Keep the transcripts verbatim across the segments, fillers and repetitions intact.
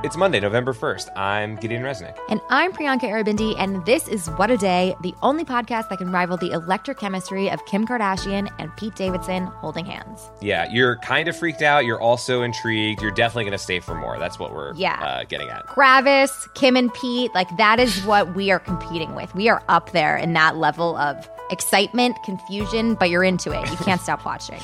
It's Monday, November first. I'm Gideon Resnick. And I'm Priyanka Aribindi, and this is What a Day, the only podcast that can rival the electrochemistry of Kim Kardashian and Pete Davidson holding hands. Yeah, you're kind of freaked out. You're also intrigued. You're definitely going to stay for more. That's what we're yeah. uh, getting at. Kravis, Kim and Pete, like that is what we are competing with. We are up there in that level of excitement, confusion, but you're into it. You can't stop watching.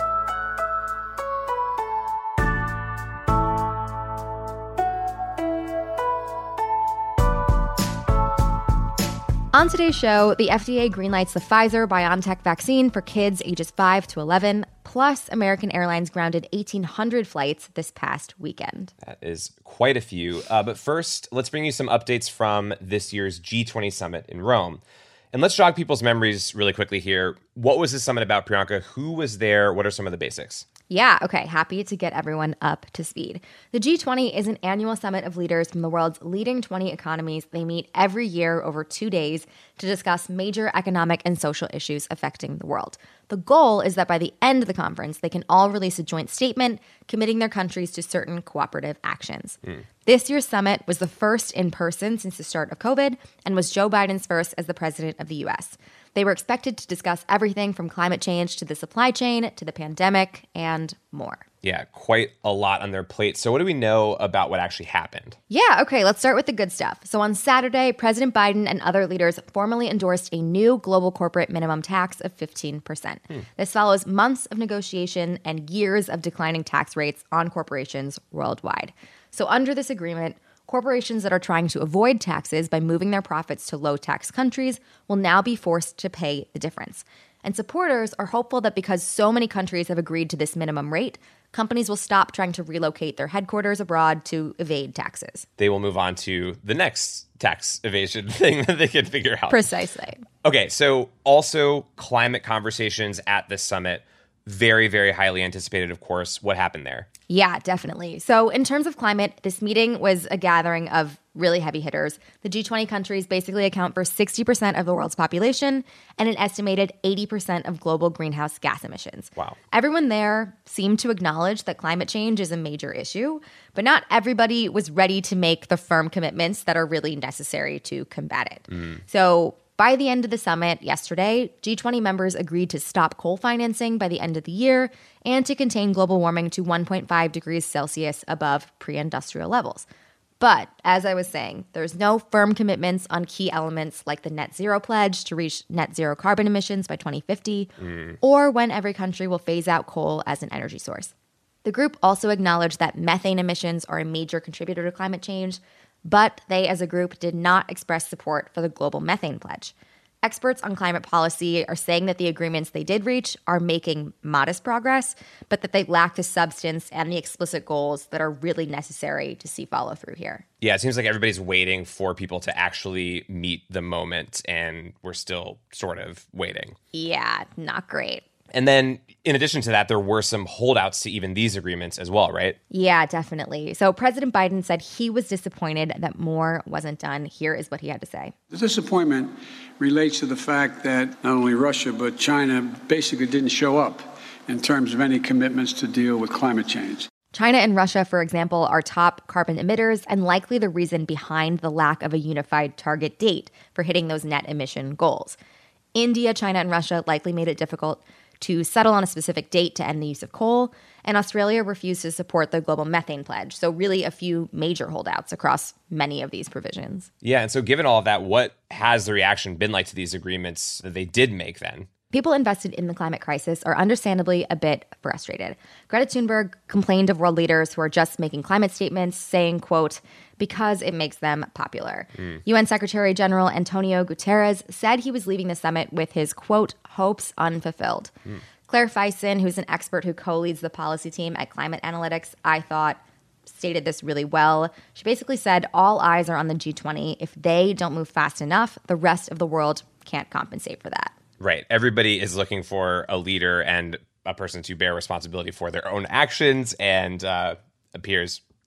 On today's show, the F D A greenlights the Pfizer-BioNTech vaccine for kids ages five to eleven, plus American Airlines grounded eighteen hundred flights this past weekend. That is quite a few. Uh, but first, let's bring you some updates from this year's G twenty summit in Rome. And let's jog people's memories really quickly here. What was this summit about, Priyanka? Who was there? What are some of the basics? Yeah, okay, happy to get everyone up to speed. The G twenty is an annual summit of leaders from the world's leading twenty economies. They meet every year over two days to discuss major economic and social issues affecting the world. The goal is that by the end of the conference, they can all release a joint statement committing their countries to certain cooperative actions. Mm. This year's summit was the first in person since the start of COVID and was Joe Biden's first as the president of the U S. They were expected to discuss everything from climate change to the supply chain to the pandemic and more. Yeah, quite a lot on their plate. So what do we know about what actually happened? Yeah, okay, let's start with the good stuff. So on Saturday, President Biden and other leaders formally endorsed a new global corporate minimum tax of fifteen percent. Hmm. This follows months of negotiation and years of declining tax rates on corporations worldwide. So under this agreement, corporations that are trying to avoid taxes by moving their profits to low-tax countries will now be forced to pay the difference. And supporters are hopeful that because so many countries have agreed to this minimum rate, companies will stop trying to relocate their headquarters abroad to evade taxes. They will move on to the next tax evasion thing that they can figure out. Precisely. Okay, so also climate conversations at this summit. Very, very highly anticipated, of course. What happened there? Yeah, definitely. So in terms of climate, this meeting was a gathering of really heavy hitters. The G twenty countries basically account for sixty percent of the world's population and an estimated eighty percent of global greenhouse gas emissions. Wow. Everyone there seemed to acknowledge that climate change is a major issue, but not everybody was ready to make the firm commitments that are really necessary to combat it. Mm. So by the end of the summit yesterday, G twenty members agreed to stop coal financing by the end of the year and to contain global warming to one point five degrees Celsius above pre-industrial levels. But as I was saying, there's no firm commitments on key elements like the net zero pledge to reach net zero carbon emissions by twenty fifty, mm. or when every country will phase out coal as an energy source. The group also acknowledged that methane emissions are a major contributor to climate change, but they as a group did not express support for the global methane pledge. Experts on climate policy are saying that the agreements they did reach are making modest progress, but that they lack the substance and the explicit goals that are really necessary to see follow through here. Yeah, it seems like everybody's waiting for people to actually meet the moment, and we're still sort of waiting. Yeah, not great. And then, in addition to that, there were some holdouts to even these agreements as well, right? Yeah, definitely. So President Biden said he was disappointed that more wasn't done. Here is what he had to say. The disappointment relates to the fact that not only Russia, but China basically didn't show up in terms of any commitments to deal with climate change. China and Russia, for example, are top carbon emitters and likely the reason behind the lack of a unified target date for hitting those net emission goals. India, China, and Russia likely made it difficult to settle on a specific date to end the use of coal, and Australia refused to support the global methane pledge. So really a few major holdouts across many of these provisions. Yeah, and so given all of that, what has the reaction been like to these agreements that they did make then? People invested in the climate crisis are understandably a bit frustrated. Greta Thunberg complained of world leaders who are just making climate statements, saying, quote, because it makes them popular. Mm. U N Secretary General Antonio Guterres said he was leaving the summit with his, quote, hopes unfulfilled. Mm. Claire Fison, who's an expert who co-leads the policy team at Climate Analytics, I thought stated this really well. She basically said all eyes are on the G twenty. If they don't move fast enough, the rest of the world can't compensate for that. Right. Everybody is looking for a leader and a person to bear responsibility for their own actions, and uh, appears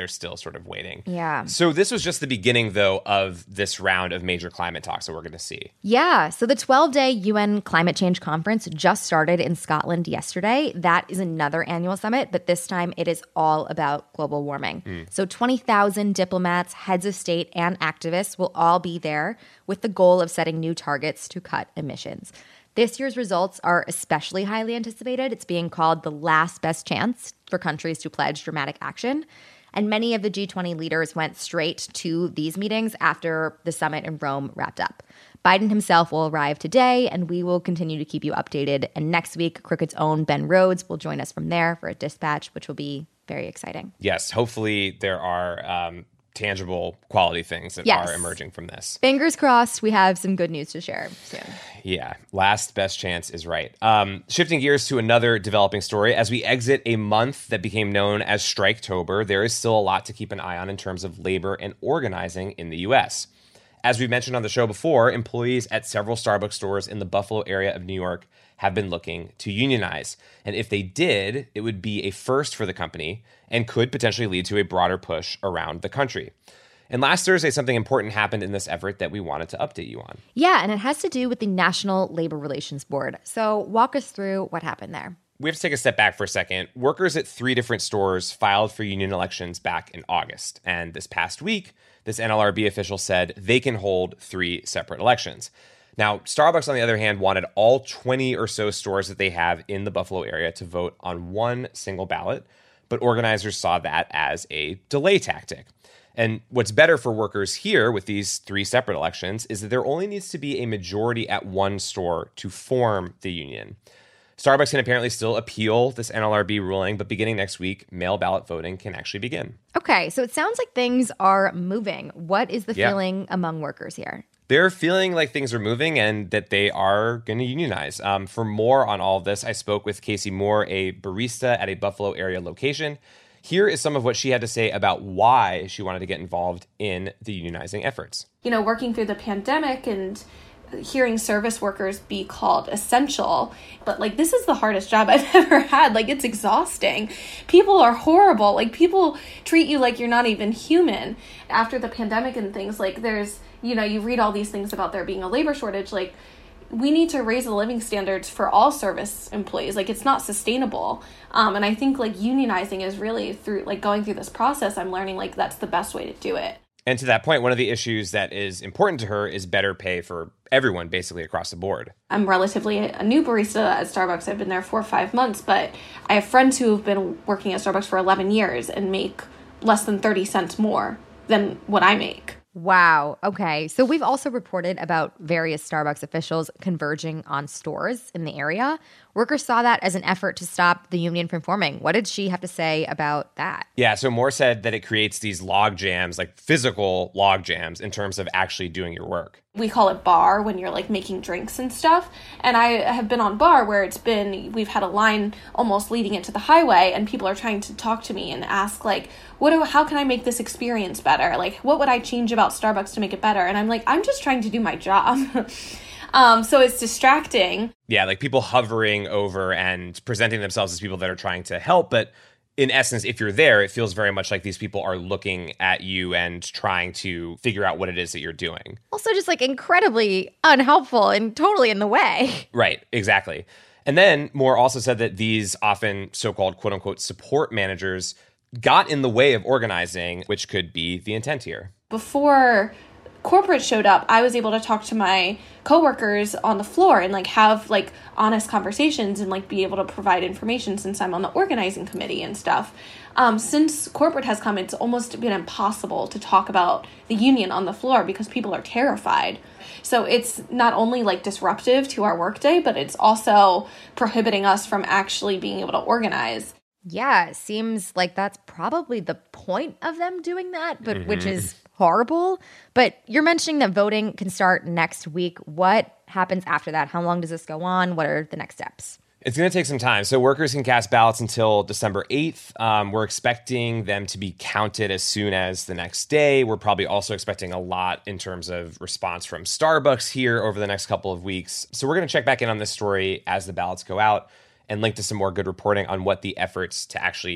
they're still sort of waiting. Yeah. So this was just the beginning, though, of this round of major climate talks that we're going to see. Yeah. So the twelve-day U N Climate Change Conference just started in Scotland yesterday. That is another annual summit, but this time it is all about global warming. Mm. So twenty thousand diplomats, heads of state, and activists will all be there with the goal of setting new targets to cut emissions. This year's results are especially highly anticipated. It's being called the last best chance for countries to pledge dramatic action. And many of the G twenty leaders went straight to these meetings after the summit in Rome wrapped up. Biden himself will arrive today, and we will continue to keep you updated. And next week, Crooked's own Ben Rhodes will join us from there for a dispatch, which will be very exciting. Yes, hopefully there are um, tangible quality things that yes. are emerging from this. Fingers crossed we have some good news to share soon. Yeah, last best chance is right. Um, shifting gears to another developing story, as we exit a month that became known as Striketober, there is still a lot to keep an eye on in terms of labor and organizing in the U S. As we mentioned on the show before, employees at several Starbucks stores in the Buffalo area of New York have been looking to unionize. And if they did, it would be a first for the company and could potentially lead to a broader push around the country. And last Thursday, something important happened in this effort that we wanted to update you on. Yeah, and it has to do with the National Labor Relations Board. So walk us through what happened there. We have to take a step back for a second. Workers at three different stores filed for union elections back in August. And this past week, this N L R B official said they can hold three separate elections. Now, Starbucks, on the other hand, wanted all twenty or so stores that they have in the Buffalo area to vote on one single ballot, but organizers saw that as a delay tactic. And what's better for workers here with these three separate elections is that there only needs to be a majority at one store to form the union. Starbucks can apparently still appeal this N L R B ruling, but beginning next week, mail ballot voting can actually begin. Okay, so it sounds like things are moving. What is the yeah. feeling among workers here? They're feeling like things are moving and that they are going to unionize. Um, for more on all of this, I spoke with Casey Moore, a barista at a Buffalo area location. Here is some of what she had to say about why she wanted to get involved in the unionizing efforts. You know, working through the pandemic and hearing service workers be called essential, but like this is the hardest job I've ever had. Like it's exhausting. People are horrible. Like people treat you like you're not even human. After the pandemic and things, like there's, you know, you read all these things about there being a labor shortage. Like we need to raise the living standards for all service employees. Like it's not sustainable. Um, and I think like unionizing is really through like going through this process, I'm learning like that's the best way to do it. And to that point, one of the issues that is important to her is better pay for everyone, basically across the board. I'm relatively a new barista at Starbucks. I've been there for five months, but I have friends who have been working at Starbucks for eleven years and make less than thirty cents more than what I make. Wow. Okay. So we've also reported about various Starbucks officials converging on stores in the area. Workers saw that as an effort to stop the union from forming. What did she have to say about that? Yeah, so Moore said that it creates these log jams, like physical log jams in terms of actually doing your work. We call it bar when you're like making drinks and stuff. And I have been on bar where it's been, we've had a line almost leading it to the highway and people are trying to talk to me and ask like, what do, how can I make this experience better? Like, what would I change about Starbucks to make it better? And I'm like, I'm just trying to do my job. Um, so it's distracting. Yeah, like people hovering over and presenting themselves as people that are trying to help. But in essence, if you're there, it feels very much like these people are looking at you and trying to figure out what it is that you're doing. Also just like incredibly unhelpful and totally in the way. Right, exactly. And then Moore also said that these often so-called quote unquote support managers got in the way of organizing, which could be the intent here. Before corporate showed up, I was able to talk to my coworkers on the floor and like have like honest conversations and like be able to provide information since I'm on the organizing committee and stuff. Um, since corporate has come, it's almost been impossible to talk about the union on the floor because people are terrified. So it's not only like disruptive to our workday, but it's also prohibiting us from actually being able to organize. Yeah, it seems like that's probably the point of them doing that, but mm-hmm. which is horrible. But you're mentioning that voting can start next week. What happens after that? How long does this go on? What are the next steps? It's going to take some time. So workers can cast ballots until December eighth. Um, we're expecting them to be counted as soon as the next day. We're probably also expecting a lot in terms of response from Starbucks here over the next couple of weeks. So we're going to check back in on this story as the ballots go out and link to some more good reporting on what the efforts to actually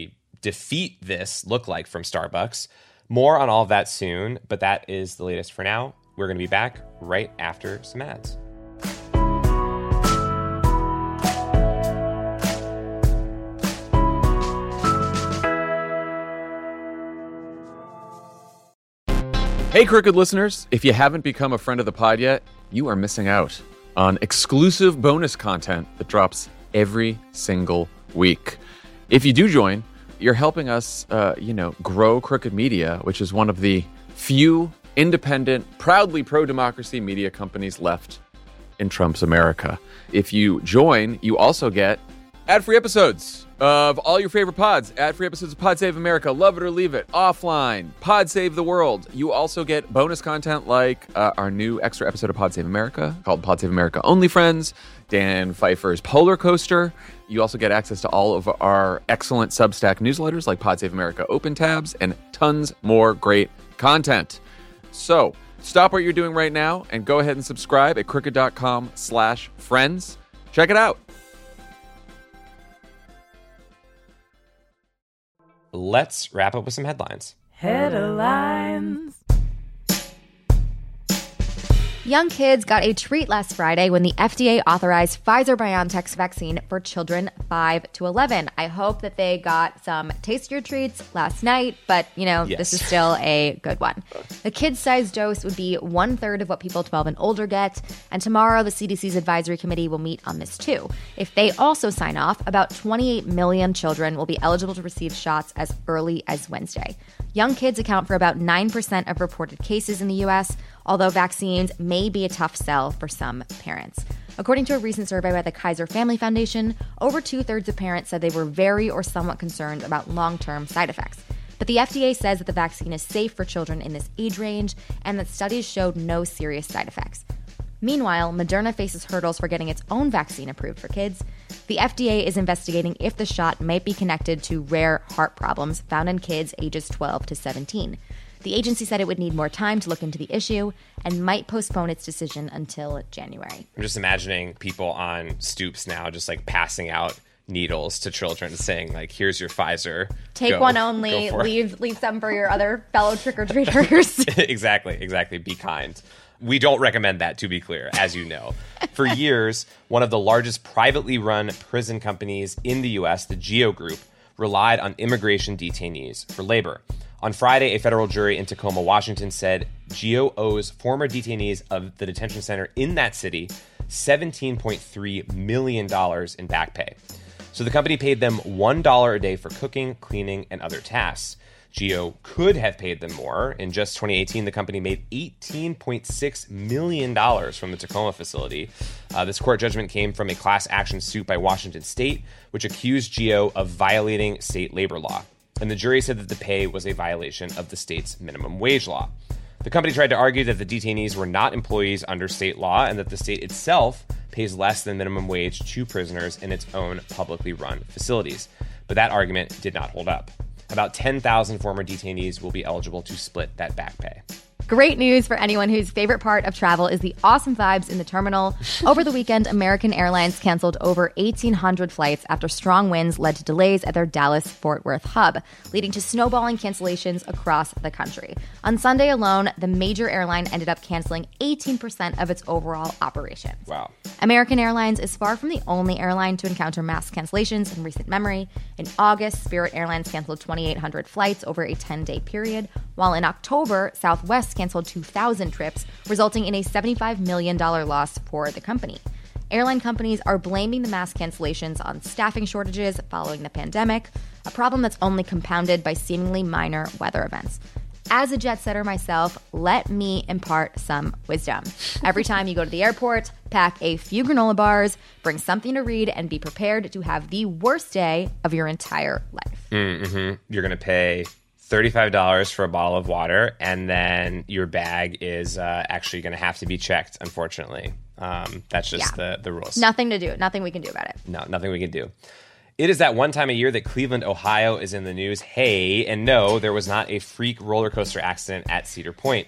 defeat this look like from Starbucks? More on all of that soon, but that is the latest for now. We're going to be back right after some ads. Hey, Crooked listeners, if you haven't become a friend of the pod yet, you are missing out on exclusive bonus content that drops every single week. If you do join, you're helping us, uh, you know, grow Crooked Media, which is one of the few independent, proudly pro-democracy media companies left in Trump's America. If you join, you also get ad-free episodes of all your favorite pods, ad-free episodes of Pod Save America, Love It or Leave It, Offline, Pod Save the World. You also get bonus content like uh, our new extra episode of Pod Save America called Pod Save America Only Friends, Dan Pfeiffer's Polar Coaster. You also get access to all of our excellent Substack newsletters like Pod Save America Open Tabs and tons more great content. So stop what you're doing right now and go ahead and subscribe at crooked.com slash friends. Check it out. Let's wrap up with some headlines. Headlines. Young kids got a treat last Friday when the F D A authorized Pfizer-BioNTech's vaccine for children five to eleven. I hope that they got some tastier treats last night, but, you know, Yes. this is still a good one. The kid-sized dose would be one-third of what people twelve and older get, and tomorrow the C D C's advisory committee will meet on this too. If they also sign off, about twenty-eight million children will be eligible to receive shots as early as Wednesday. Young kids account for about nine percent of reported cases in the U S, although vaccines may be a tough sell for some parents. According to a recent survey by the Kaiser Family Foundation, over two-thirds of parents said they were very or somewhat concerned about long-term side effects. But the F D A says that the vaccine is safe for children in this age range and that studies showed no serious side effects. Meanwhile, Moderna faces hurdles for getting its own vaccine approved for kids. The F D A is investigating if the shot might be connected to rare heart problems found in kids ages twelve to seventeen. The agency said it would need more time to look into the issue and might postpone its decision until January. I'm just imagining people on stoops now just like passing out needles to children saying like, here's your Pfizer. Take Go- one only, go for it." leave leave some for your other fellow trick-or-treaters. exactly, exactly. Be kind. We don't recommend that, to be clear, as you know. For years, one of the largest privately run prison companies in the U S, the GEO Group, relied on immigration detainees for labor. On Friday, a federal jury in Tacoma, Washington said GEO owes former detainees of the detention center in that city seventeen point three million dollars in back pay. So the company paid them one dollar a day for cooking, cleaning, and other tasks. GEO could have paid them more. In just twenty eighteen, the company made eighteen point six million dollars from the Tacoma facility. Uh, this court judgment came from a class action suit by Washington State, which accused GEO of violating state labor law. And the jury said that the pay was a violation of the state's minimum wage law. The company tried to argue that the detainees were not employees under state law and that the state itself pays less than minimum wage to prisoners in its own publicly run facilities. But that argument did not hold up. About ten thousand former detainees will be eligible to split that back pay. Great news for anyone whose favorite part of travel is the awesome vibes in the terminal. Over the weekend, American Airlines canceled over eighteen hundred flights after strong winds led to delays at their Dallas-Fort Worth hub, leading to snowballing cancellations across the country. On Sunday alone, the major airline ended up canceling eighteen percent of its overall operations. Wow. American Airlines is far from the only airline to encounter mass cancellations in recent memory. In August, Spirit Airlines canceled twenty-eight hundred flights over a ten-day period, while in October, Southwest canceled two thousand trips, resulting in a seventy-five million dollars loss for the company. Airline companies are blaming the mass cancellations on staffing shortages following the pandemic, a problem that's only compounded by seemingly minor weather events. As a jet setter myself, let me impart some wisdom. Every time you go to the airport, pack a few granola bars, bring something to read, and be prepared to have the worst day of your entire life. Mm-hmm. You're going to pay thirty-five dollars for a bottle of water, and then your bag is uh, actually going to have to be checked, unfortunately. Um, that's just Yeah. the, the rules. Nothing to do. Nothing we can do about it. No, nothing we can do. It is that one time a year that Cleveland, Ohio is in the news. Hey, and no, there was not a freak roller coaster accident at Cedar Point.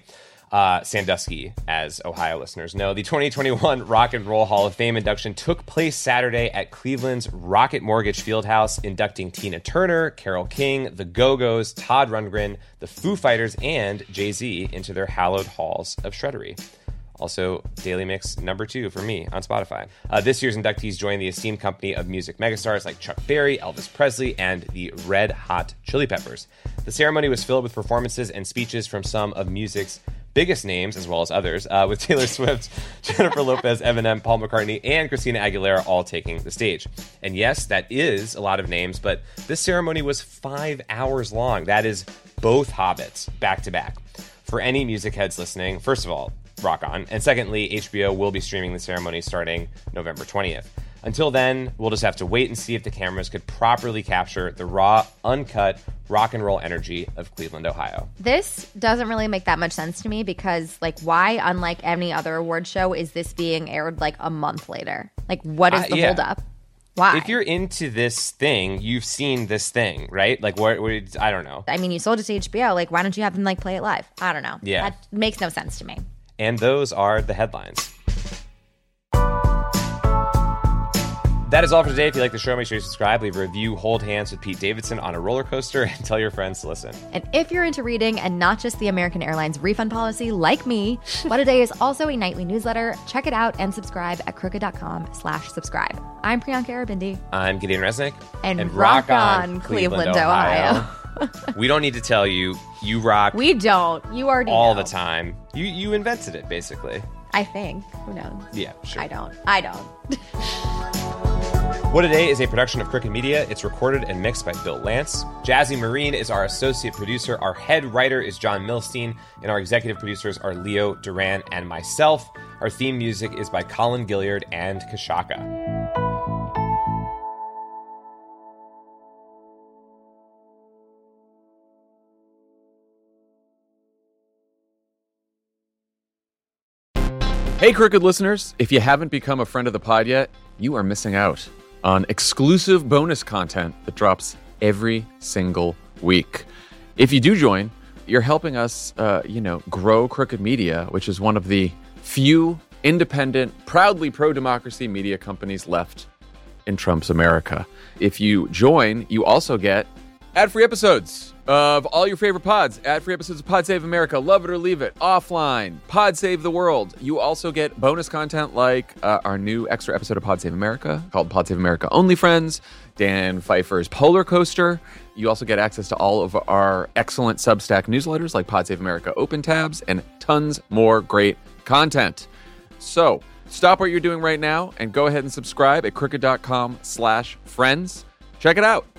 Uh, Sandusky, as Ohio listeners know. The twenty twenty-one Rock and Roll Hall of Fame induction took place Saturday at Cleveland's Rocket Mortgage Fieldhouse, inducting Tina Turner, Carole King, the Go-Go's, Todd Rundgren, the Foo Fighters, and Jay-Z into their hallowed halls of shreddery. Also, Daily Mix number two for me on Spotify. Uh, this year's inductees joined the esteemed company of music megastars like Chuck Berry, Elvis Presley, and the Red Hot Chili Peppers. The ceremony was filled with performances and speeches from some of music's biggest names, as well as others, uh, with Taylor Swift, Jennifer Lopez, Eminem, Paul McCartney, and Christina Aguilera all taking the stage. And yes, that is a lot of names, but this ceremony was five hours long. That is both Hobbits, back to back. For any music heads listening, first of all, rock on. And secondly, H B O will be streaming the ceremony starting November twentieth. Until then, we'll just have to wait and see if the cameras could properly capture the raw, uncut rock and roll energy of Cleveland, Ohio. This doesn't really make that much sense to me because, like, why, unlike any other award show, is this being aired like a month later? Like, what is Uh, the yeah. holdup? Why? If you're into this thing, you've seen this thing, right? Like, what? what I don't know. I mean, you sold it to H B O. Like, why don't you have them like play it live? I don't know. Yeah. That makes no sense to me. And those are the headlines. That is all for today. If you like the show, make sure you subscribe, leave a review, hold hands with Pete Davidson on a roller coaster, and tell your friends to listen. And if you're into reading and not just the American Airlines refund policy like me, What a Day is also a nightly newsletter. Check it out and subscribe at crooked.com slash subscribe. I'm Priyanka Arabindi. I'm Gideon Resnick. And, rock, on, Cleveland, Ohio. We don't need to tell you, you rock We don't. You already all know. the time. You you invented it, basically. I think. Who knows? Yeah, sure. I don't. I don't. What a Day is a production of Crooked Media. It's recorded and mixed by Bill Lance. Jazzy Marine is our associate producer. Our head writer is John Milstein. And our executive producers are Leo Duran and myself. Our theme music is by Colin Gilliard and Kashaka. Hey, Crooked listeners, if you haven't become a friend of the pod yet, you are missing out on exclusive bonus content that drops every single week. If you do join, you're helping us, uh, you know, grow Crooked Media, which is one of the few independent, proudly pro-democracy media companies left in Trump's America. If you join, you also get ad-free episodes of all your favorite pods. Ad-free episodes of Pod Save America, Love It or Leave It, Offline, Pod Save the World. You also get bonus content like uh, our new extra episode of Pod Save America called Pod Save America Only Friends, Dan Pfeiffer's Polar Coaster. You also get access to all of our excellent Substack newsletters like Pod Save America Open Tabs and tons more great content. So stop what you're doing right now and go ahead and subscribe at crooked.com slash friends. Check it out.